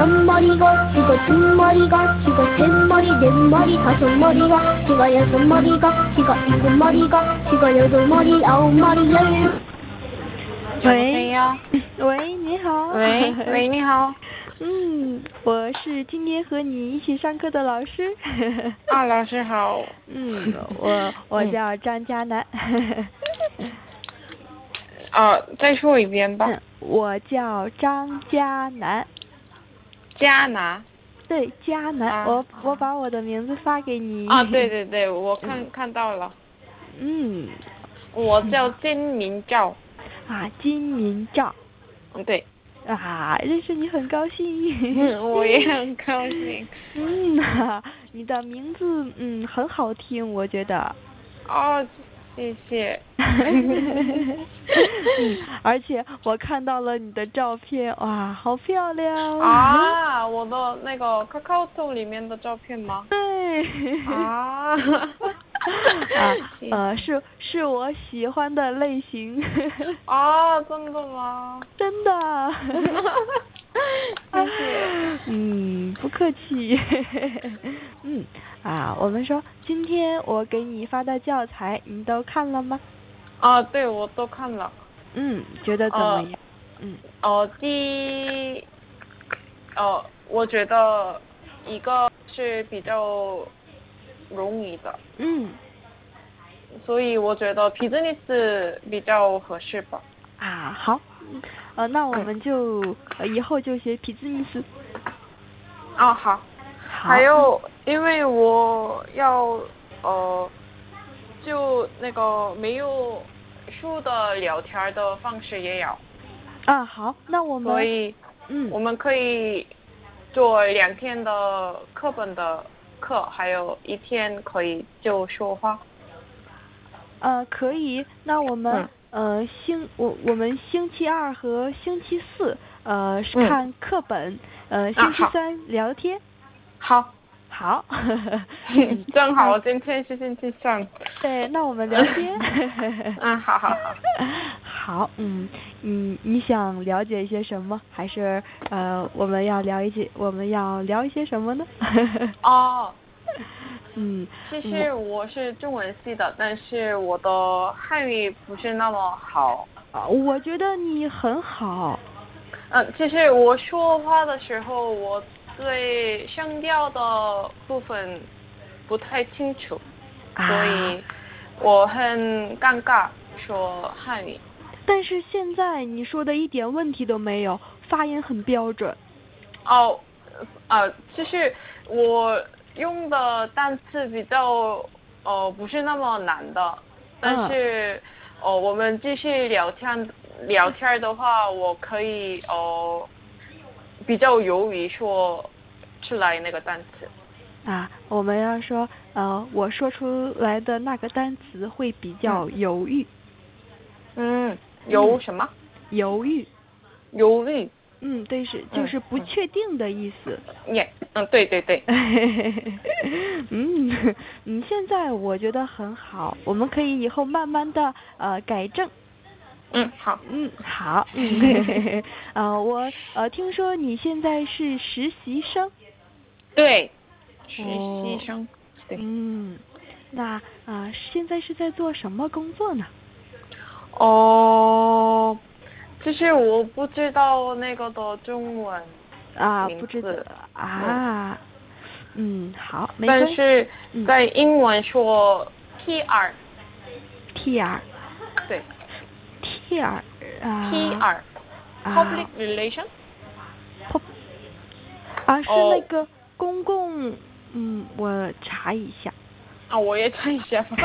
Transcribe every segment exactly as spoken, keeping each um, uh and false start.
한 마리가 쥐가 두 마리가 쥐가 세 마리 네 마리 다섯 마리가 쥐가 여섯 마리가 쥐가 일곱 마리가 쥐가 여덟 마리 아홉 마리 열 喂， 喂，你好。 喂喂，你好。 嗯，我是今天和你一起上课的老师。 啊，老师好。 嗯，我我叫张佳楠。 啊，再说一遍吧。 我叫张佳楠。 佳楠。 对，佳楠，啊、我我把我的名字发给你。 啊，对对对，我看、嗯、看到了。 嗯。 我叫金明照。 啊，金明照。 嗯，对。 啊，认识你很高兴。 嗯，我也很高兴。 嗯，你的名字嗯很好听，我觉得。 哦，谢谢。 嗯，而且我看到了你的照片，哇，好漂亮。 啊，我的那个卡卡托里面的照片吗？ 对。 啊。 啊，呃，是是我喜欢的类型。 啊，真的吗？ 真的。 谢谢。 嗯，不客气。嗯，啊，我们说今天我给你发的教材，你都看了吗？ 啊，对，我都看了。 嗯，觉得怎么样？ 呃、嗯。哦，第一，呃，我觉得一个是比较容易的。 嗯。 所以我觉得 business 比较合适吧。 啊，好，呃，那我们就、嗯呃、以后就学 business。 哦，好。 好。 还有，因为我要呃，就那个没有书的聊天的方式也有。 啊，好，那我们。 所以， 嗯， 我们可以做两天的课本的课，还有一天可以就说话。 呃，可以，那我们、嗯、呃星我我们星期二和星期四呃是看课本， 嗯、 呃星期三聊天。 好。 好。 正好今天是星期三。 对，那我们聊天。 嗯，好好好。 好，嗯嗯，你想了解一些什么？还是呃我们要聊一些我们要聊一些什么呢？ 哦。 嗯， 其实我是中文系的，但是我的汉语不是那么好。 啊，我觉得你很好。 嗯，其实我说话的时候，我对声调的部分不太清楚， 啊、 所以我很尴尬说汉语。 但是现在你说的一点问题都没有，发音很标准。 哦，呃，其实我用的单词比较呃不是那么难的，但是哦、呃、我们继续聊天聊天的话，我可以呃比较容易说出来那个单词。 啊，我们要说呃我说出来的那个单词会比较犹豫。 嗯，犹什么？ 嗯、犹豫。 犹豫。 嗯，对，是就是不确定的意思。 耶、嗯，嗯，对对对。 嗯嗯，现在我觉得很好，我们可以以后慢慢的呃改正。 嗯，好。 嗯，好。嗯，呃，我呃听说你现在是实习生。 对，实习生。哦、对。 嗯，那啊、呃、现在是在做什么工作呢？ 哦。其实我不知道那个的中文啊，不知道啊，嗯，好，没关系。但是在英文说 P R。P R。 对。 P R 啊。 P R。Public Relation。 啊，是那个公共，嗯，我查一下。 啊，我也查一下吧。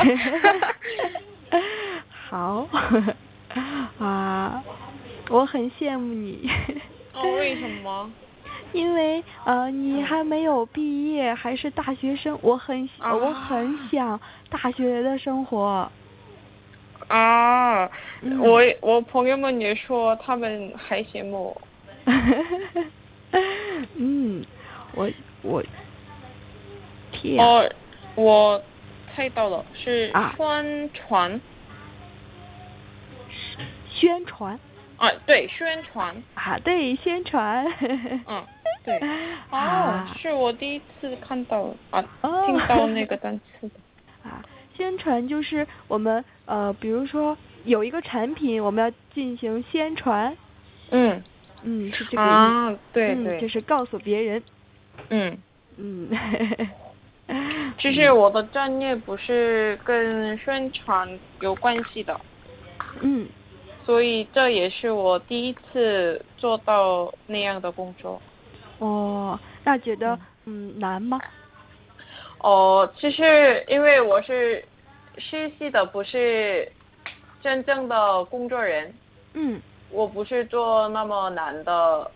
好。啊。我很羡慕你。 哦，为什么？ 因为呃，你还没有毕业，还是大学生，我很、啊、我很想大学的生活。 啊， 嗯、 我我朋友们也说他们还羡慕我。 嗯，我我。天。 哦，我猜到了，是宣传。 啊、宣传。 啊，对，宣传。 啊，对，宣传。 嗯。 对，哦， 啊是我第一次看到啊， 哦听到那个单词的。 啊，宣传就是我们呃，比如说有一个产品，我们要进行宣传， 嗯， 嗯，是这个意思。 啊，对嗯， 对， 就是告诉别人。 嗯， 嗯。 其实我的专业不是跟宣传有关系的， 嗯。 所以这也是我第一次做到那样的工作。 哦，那觉得嗯难吗？ 哦，其实因为我是实习的，不是真正的工作人， 嗯。 我不是做那么难的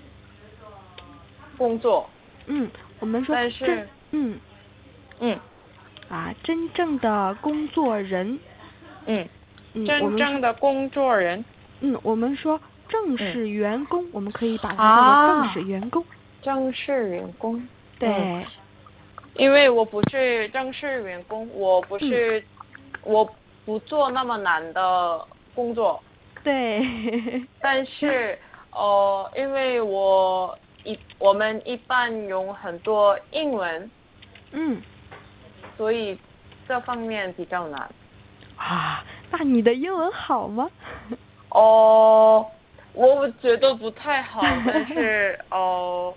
工作。 嗯，我们说但是真嗯嗯啊，真正的工作人。 嗯， 嗯，我真们正的工作人。 嗯，我们说正嗯式员工，我们可以把它叫做正式啊， 员工。 正式员工。 对。 嗯，因为我不是正式员工，我不是、我不做那么难的工作。 对。 但是呃，因为我一我们一般用很多英文， 嗯。 所以这方面比较难。 啊，那你的英文好吗？ 哦，我觉得不太好，但是哦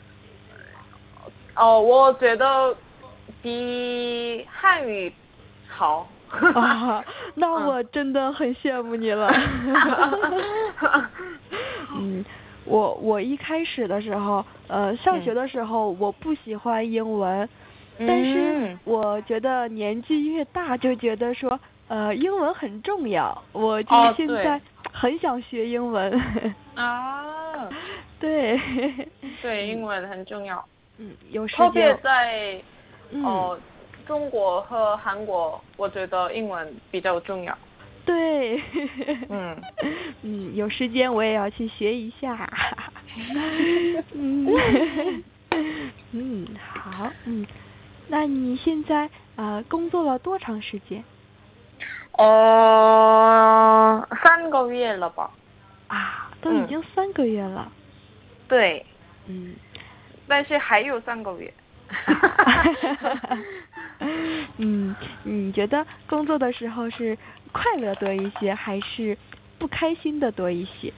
哦，我觉得比汉语好。 啊，那我真的很羡慕你了。嗯，我我一开始的时候，呃，上学的时候我不喜欢英文， 嗯、 但是我觉得年纪越大就觉得说，呃，英文很重要，我就哦现在很想学英文。 啊， 对。 对，英文很重要。 嗯，有时特别间。 在嗯。 哦、中国和韩国，我觉得英文比较重要。 对。 嗯。 嗯，有时间我也要去学一下。嗯。嗯，好。嗯，那你现在呃工作了多长时间？ 呃，三个月了吧。 啊，都已经三个月了。 对。 嗯。 但是还有三个月。 嗯，你觉得工作的时候是快乐多一些，还是不开心的多一些？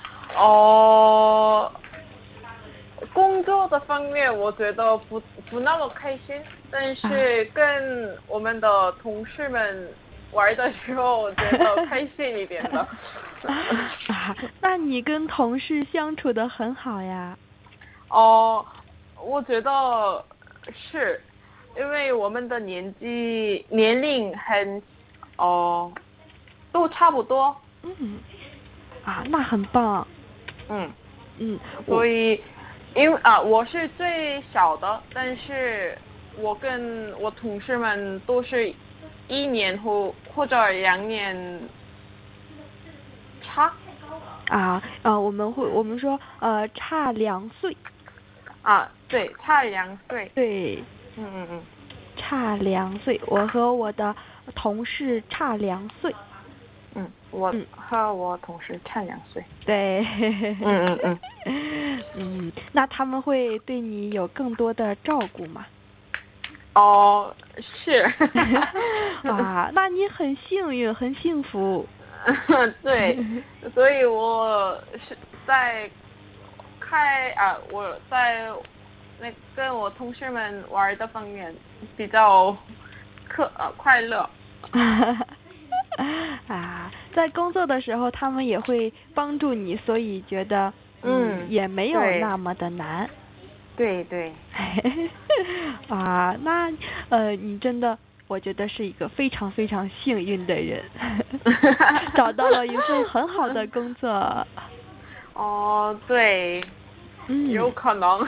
哦、工作的方面我觉得不不那么开心，但是跟我们的同事们玩的时候，我觉得开心一点的。 啊，那你跟同事相处的很好呀。 哦、我觉得是，因为我们的年纪年龄很哦、都差不多。 嗯。啊，那很棒。 嗯。 嗯， 所以因为啊我是最小的，但是我跟我同事们都是一年或或者两年差。 啊啊，我们会我们说呃差两岁。 啊，对，差两岁。 对。 嗯嗯嗯。 差两岁，我和我的同事差两岁。 嗯，我和我同事差两岁。 对。 嗯嗯嗯。 嗯，那他们会对你有更多的照顾吗？ 哦，是。 哇，那你很幸运，很幸福。 对，所以我是在开啊，我在那跟我同事们玩的方面比较快呃快乐。 啊，在工作的时候他们也会帮助你，所以觉得嗯也没有那么的难。 对对。 啊，那呃你真的我觉得是一个非常非常幸运的人。找到了一份很好的工作。 哦，对。 嗯。 有可能。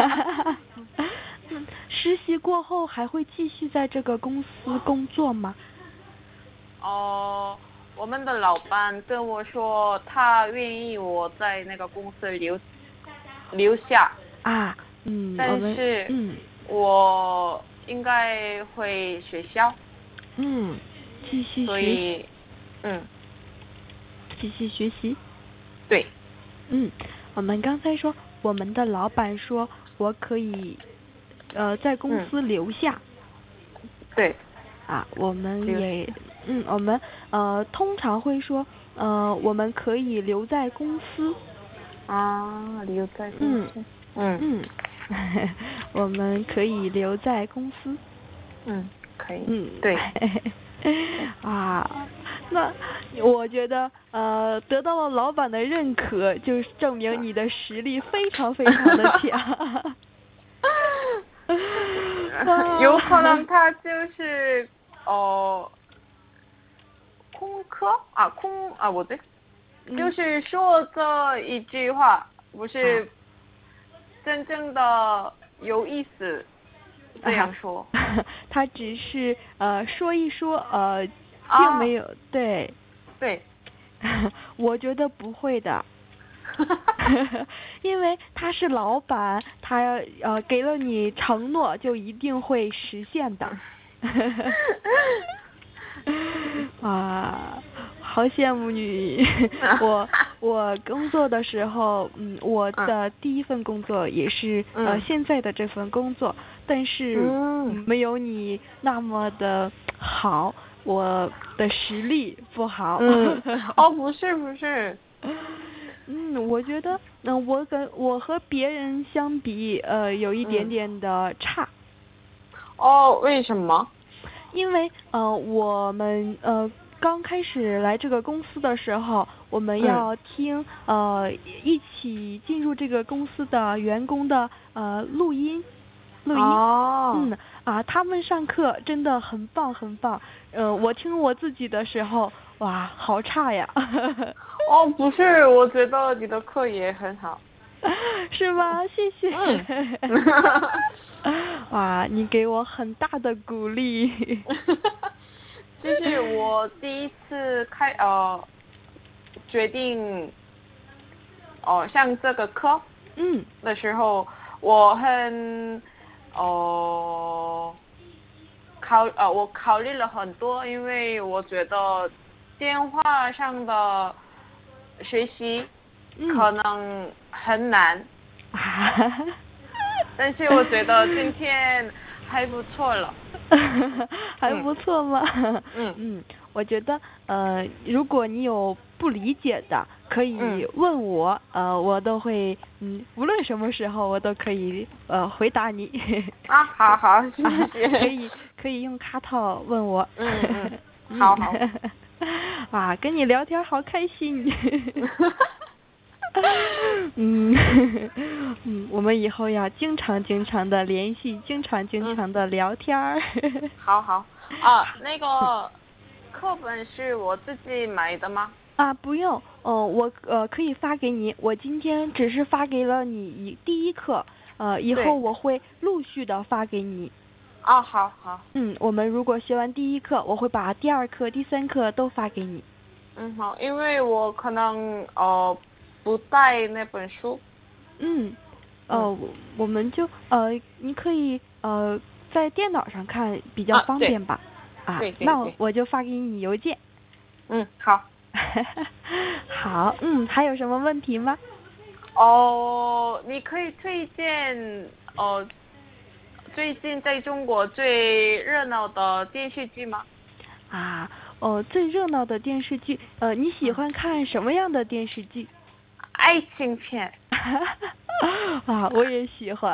实习过后还会继续在这个公司工作吗？ 哦，我们的老板跟我说，他愿意我在那个公司留留下。 啊，嗯， 但是嗯，我应该回学校。 嗯，继续学习。 所以，嗯， 继续学习。 对。 嗯，我们刚才说我们的老板说我可以呃在公司留下。 嗯、对。 啊，我们也嗯，我们呃通常会说呃我们可以留在公司。 啊，留在公司。嗯嗯嗯，我们可以留在公司。 嗯，可以。 嗯， 对。 啊，那我觉得呃得到了老板的认可，就证明你的实力非常非常的强。 有可能他就是哦、呃、空壳啊空啊不对，就是说这一句话不是真正的有意思。这样说， 他只是呃说一说，呃，并没有、啊、对。 对， 我觉得不会的，因为他是老板，他呃给了你承诺，就一定会实现的。啊，好羡慕你！我我工作的时候，嗯，我的第一份工作也是、嗯、呃现在的这份工作，但是没有你那么的好，我的实力不好。 嗯，哦，不是不是。 嗯，我觉得，嗯、呃，我跟我和别人相比，呃，有一点点的差。 哦，为什么？ 因为呃，我们呃刚开始来这个公司的时候，我们要听、嗯、呃一起进入这个公司的员工的呃录音，录音。 哦。 嗯啊，他们上课真的很棒很棒。呃，我听我自己的时候，哇，好差呀。 哦，不是，我觉得你的课也很好。 是吗？谢谢。 嗯、 哇，你给我很大的鼓励。 这是我第一次开呃决定哦、呃、上这个课嗯的时候，我很哦、呃、考呃我考虑了很多，因为我觉得电话上的学习可能很难。 嗯但是我觉得今天还不错了。 还不错吗？ 嗯嗯，我觉得呃，如果你有不理解的，可以问我，嗯、呃，我都会，嗯，无论什么时候我都可以呃回答你。 啊，好好，谢谢。 啊、可以可以用卡套问我。 嗯嗯，好好。 哇，跟你聊天好开心。嗯嗯，我们以后要经常经常的联系，经常经常的聊天儿。 嗯、好好啊，那个课本是我自己买的吗？ 啊，不用，哦、呃，我呃可以发给你。我今天只是发给了你一第一课，呃，以后我会陆续的发给你。 啊，好好。 嗯，我们如果学完第一课，我会把第二课、第三课都发给你。 嗯，好，因为我可能呃不带那本书。 嗯，呃，嗯、我们就呃，你可以呃在电脑上看比较方便吧？ 啊，对对对。 那我就发给你邮件。 嗯，好。 好，嗯，还有什么问题吗？ 哦，你可以推荐哦最近在中国最热闹的电视剧吗？ 啊，哦，最热闹的电视剧，呃，你喜欢看什么样的电视剧？ 爱情片。 啊，我也喜欢。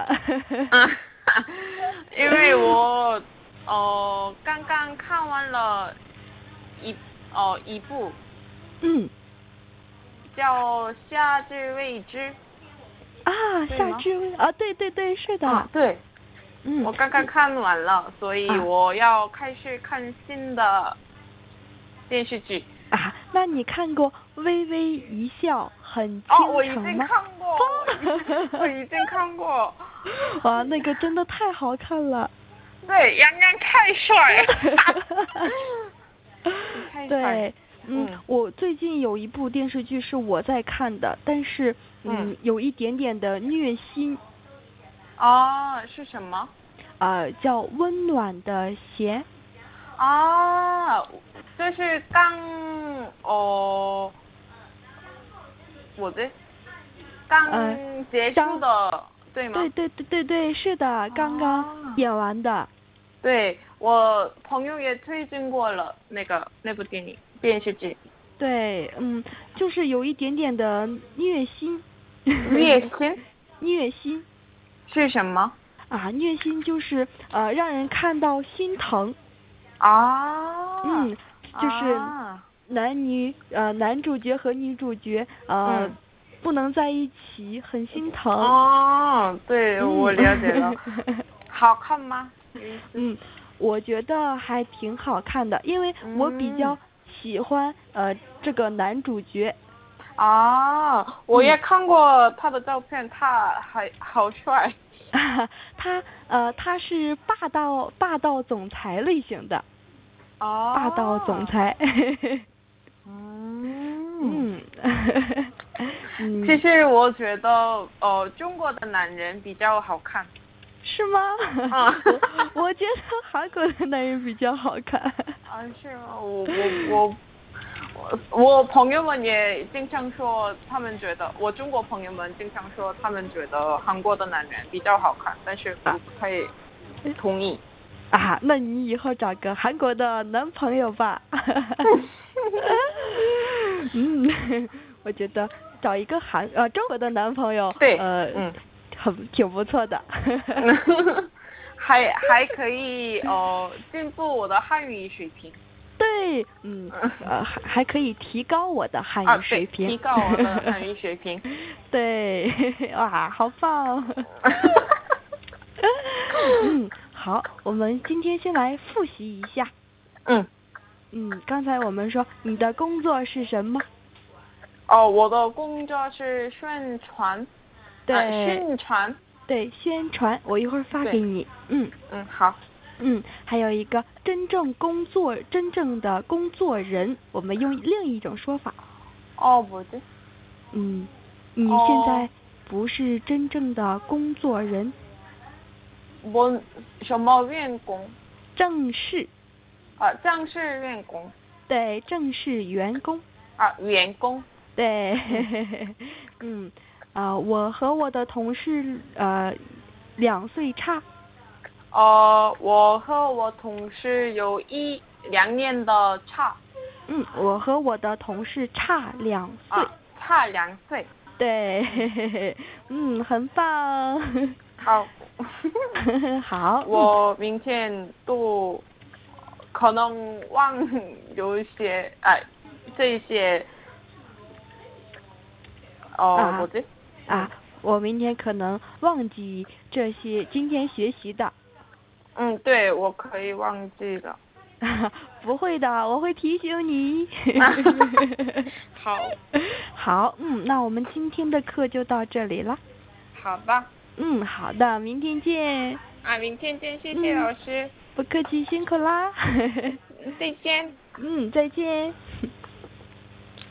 因为我哦、呃、刚刚看完了一哦、呃、一部。 嗯。 叫夏至未至。 啊，夏至未啊，对对对，是的。 啊，对。 嗯。 我刚刚看完了，所以我要开始看新的电视剧。 啊，那你看过《微微一笑很倾城》吗？ 哦，我已经看过，我已经看过。 哇，那个真的太好看了。 对，杨洋太帅了。太帅。 对，嗯，嗯我最近有一部电视剧是我在看的，但是嗯，嗯有一点点的虐心。 哦，是什么？ 呃，叫《温暖的弦》。 啊，就是刚哦，我的刚结束的，对吗？ 对对对对对，是的，刚刚演完的。 对，我朋友也推荐过了那个那部电影电视剧。 对，嗯，就是有一点点的虐心。 虐心？ 虐心是什么？ 啊，虐心就是呃让人看到心疼。 啊。 嗯，就是啊男女呃男主角和女主角呃、嗯、不能在一起，很心疼。 哦，对，嗯、我了解了。好看吗？ 嗯，我觉得还挺好看的，因为我比较喜欢、嗯、呃这个男主角。 啊，我也看过他的照片，嗯、他还好帅。 他呃他是霸道霸道总裁类型的。 哦。 霸道总裁。 嗯。 嗯。 其实我觉得呃中国的男人比较好看。 是吗？ 啊。 我我觉得韩国的男人比较好看。 啊，是吗？我我我。我我朋友们也经常说，他们觉得我中国朋友们经常说，他们觉得韩国的男人比较好看，但是我不太同意。 啊，那你以后找个韩国的男朋友吧。嗯，我觉得找一个韩呃中国的男朋友， 对， 呃， 嗯， 很挺不错的。 还还可以呃进步我的汉语水平。 对，嗯，呃，还还可以提高我的汉语水平。 啊、提高我的汉语水平。 对，哇，好棒。嗯，好，我们今天先来复习一下。 嗯。 嗯，刚才我们说你的工作是什么？ 哦，我的工作是宣传。 对。 啊、宣传。 对，宣传，我一会儿发给你。嗯。 嗯，好。 嗯，还有一个真正工作真正的工作人，我们用另一种说法。 哦，不对。 嗯，你现在不是真正的工作人。 我什么员工？ 正式。 啊，正式员工。 对，正式员工。 啊，员工。 对。嗯，啊、呃，我和我的同事呃两岁差。 呃，我和我同事有一两年的差。 嗯，我和我的同事差两岁。 啊，差两岁。 对。嗯，很棒。 好。 好。 我明天都可能忘有一些哎这些。哦、呃， 啊、 不对。 啊，我明天可能忘记这些今天学习的。 嗯，对，我可以忘记了。 不会的，我会提醒你。 好。 好，嗯，那我们今天的课就到这里了。 好吧。 嗯，好的，明天见。 啊，明天见，谢谢老师。 嗯、不客气，辛苦啦。 再见。 嗯，再见。